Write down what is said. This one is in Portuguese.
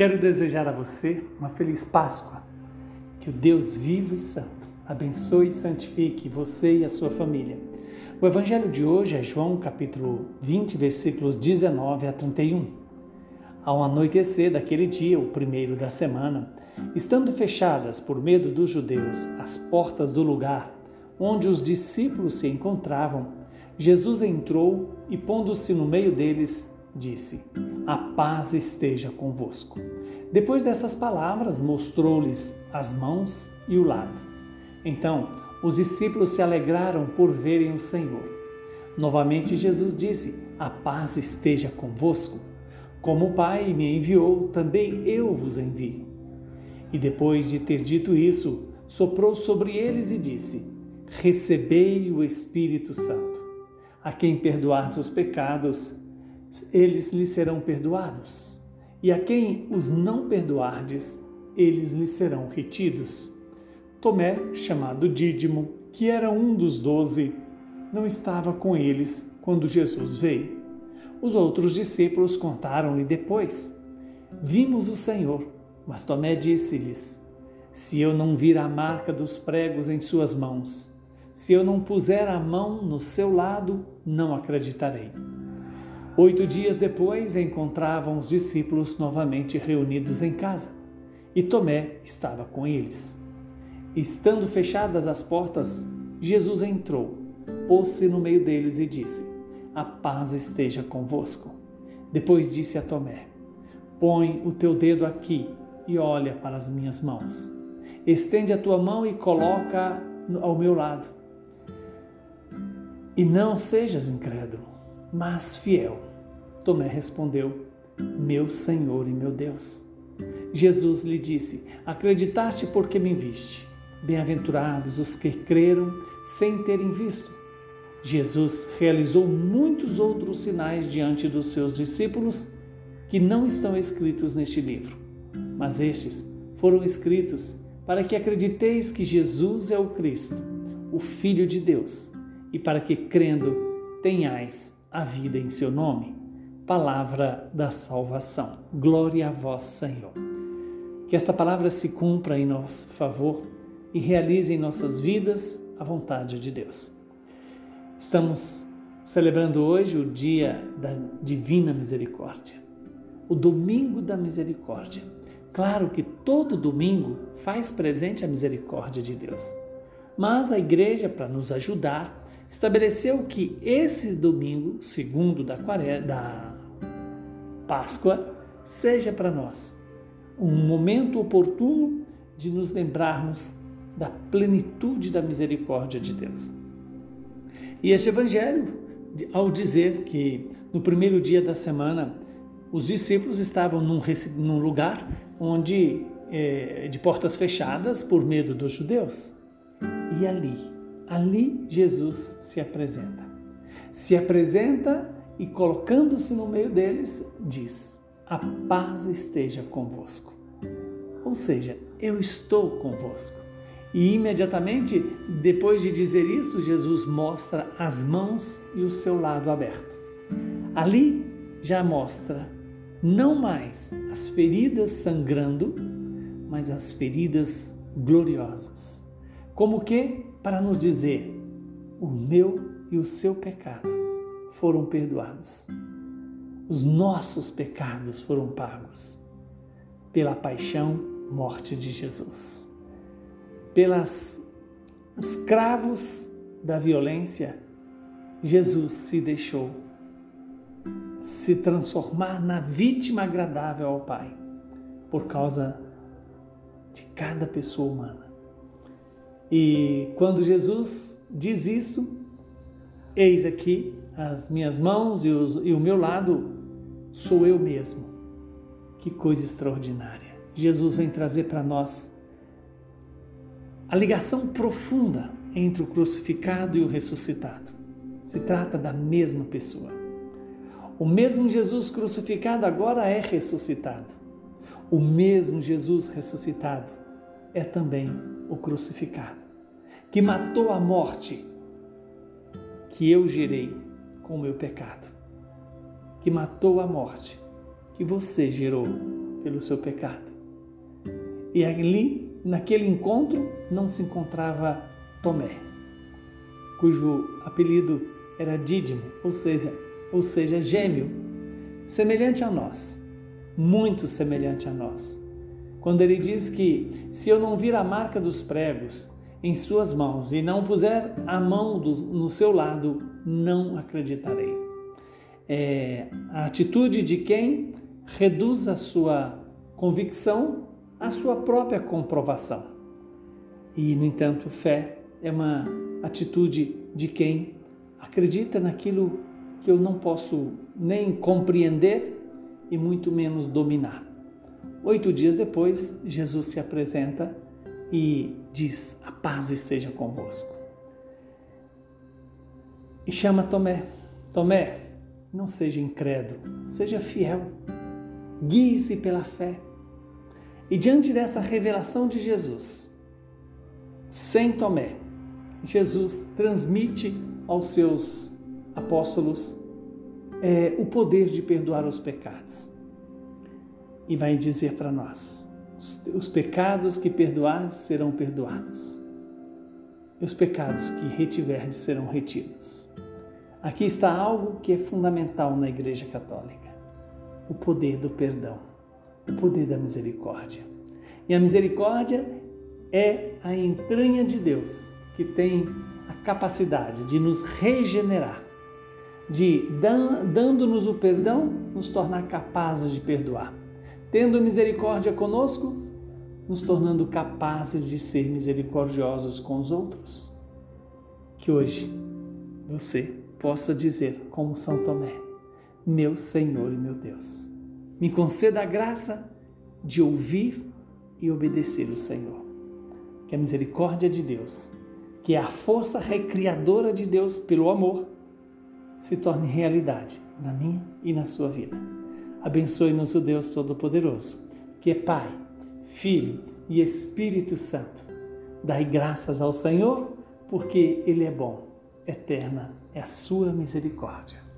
Quero desejar a você uma feliz Páscoa. Que o Deus vivo e santo abençoe e santifique você e a sua família. O evangelho de hoje é João capítulo 20, versículos 19 a 31. Ao anoitecer daquele dia, o primeiro da semana, estando fechadas por medo dos judeus as portas do lugar onde os discípulos se encontravam, Jesus entrou e, pondo-se no meio deles, disse: "A paz esteja convosco." Depois dessas palavras, mostrou-lhes as mãos e o lado. Então, os discípulos se alegraram por verem o Senhor. Novamente, Jesus disse: "A paz esteja convosco. Como o Pai me enviou, também eu vos envio." E depois de ter dito isso, soprou sobre eles e disse: "Recebei o Espírito Santo. A quem perdoardes os pecados, eles lhes serão perdoados. E a quem os não perdoardes, eles lhes serão retidos." Tomé, chamado Dídimo, que era um dos 12, não estava com eles quando Jesus veio. Os outros discípulos contaram-lhe depois: "Vimos o Senhor." Mas Tomé disse-lhes: "Se eu não vir a marca dos pregos em suas mãos, se eu não puser a mão no seu lado, não acreditarei." 8 dias depois, encontravam os discípulos novamente reunidos em casa, e Tomé estava com eles. Estando fechadas as portas, Jesus entrou, pôs-se no meio deles e disse: "A paz esteja convosco." Depois disse a Tomé: "Põe o teu dedo aqui e olha para as minhas mãos. Estende a tua mão e coloca ao meu lado. E não sejas incrédulo, mas fiel." Tomé respondeu: "Meu Senhor e meu Deus." Jesus lhe disse: "Acreditaste porque me viste. Bem-aventurados os que creram sem terem visto." Jesus realizou muitos outros sinais diante dos seus discípulos que não estão escritos neste livro, mas estes foram escritos para que acrediteis que Jesus é o Cristo, o Filho de Deus, e para que, crendo, tenhais a vida em seu nome. Palavra da salvação. Glória a vós, Senhor. Que esta palavra se cumpra em nosso favor e realize em nossas vidas a vontade de Deus. Estamos celebrando hoje o dia da Divina Misericórdia, o Domingo da Misericórdia. Claro que todo domingo faz presente a misericórdia de Deus, mas a Igreja, para nos ajudar, estabeleceu que esse domingo, segundo da Páscoa, seja para nós um momento oportuno de nos lembrarmos da plenitude da misericórdia de Deus. E este evangelho, ao dizer que no primeiro dia da semana os discípulos estavam num lugar onde de portas fechadas por medo dos judeus, e ali Jesus se apresenta e, colocando-se no meio deles, diz: "A paz esteja convosco." Ou seja, eu estou convosco. E imediatamente, depois de dizer isso, Jesus mostra as mãos e o seu lado aberto. Ali já mostra não mais as feridas sangrando, mas as feridas gloriosas. Como que para nos dizer: o meu e o seu pecado foram perdoados. Os nossos pecados foram pagos pela paixão, morte de Jesus. Os cravos da violência, Jesus se deixou se transformar na vítima agradável ao Pai, por causa de cada pessoa humana. E quando Jesus diz isso: "Eis aqui as minhas mãos e o meu lado, sou eu mesmo." Que coisa extraordinária! Jesus vem trazer para nós a ligação profunda entre o crucificado e o ressuscitado. Se trata da mesma pessoa. O mesmo Jesus crucificado agora é ressuscitado. O mesmo Jesus ressuscitado é também o crucificado, que matou a morte que eu gerei com o meu pecado, que matou a morte que você gerou pelo seu pecado. E ali, naquele encontro, não se encontrava Tomé, cujo apelido era Dídimo, ou seja, gêmeo, semelhante a nós, muito semelhante a nós. Quando ele diz que se eu não vir a marca dos pregos em suas mãos e não puser a mão no seu lado, não acreditarei. É a atitude de quem reduz a sua convicção à sua própria comprovação. E, no entanto, fé é uma atitude de quem acredita naquilo que eu não posso nem compreender e muito menos dominar. 8 dias depois, Jesus se apresenta e diz: a paz esteja convosco. E chama Tomé. Tomé, não seja incrédulo, seja fiel. Guie-se pela fé. E diante dessa revelação de Jesus, sem Tomé, Jesus transmite aos seus apóstolos o poder de perdoar os pecados. E vai dizer para nós: os pecados que perdoardes serão perdoados, e os pecados que retiverdes serão retidos. Aqui está algo que é fundamental na Igreja Católica: o poder do perdão, o poder da misericórdia. E a misericórdia é a entranha de Deus, que tem a capacidade de nos regenerar, de, dando-nos o perdão, nos tornar capazes de perdoar. Tendo misericórdia conosco, nos tornando capazes de ser misericordiosos com os outros. Que hoje você possa dizer, como São Tomé: meu Senhor e meu Deus, me conceda a graça de ouvir e obedecer o Senhor. Que a misericórdia de Deus, que é a força recriadora de Deus pelo amor, se torne realidade na minha e na sua vida. Abençoe-nos o Deus Todo-Poderoso, que é Pai, Filho e Espírito Santo. Dai graças ao Senhor, porque Ele é bom. Eterna é a sua misericórdia.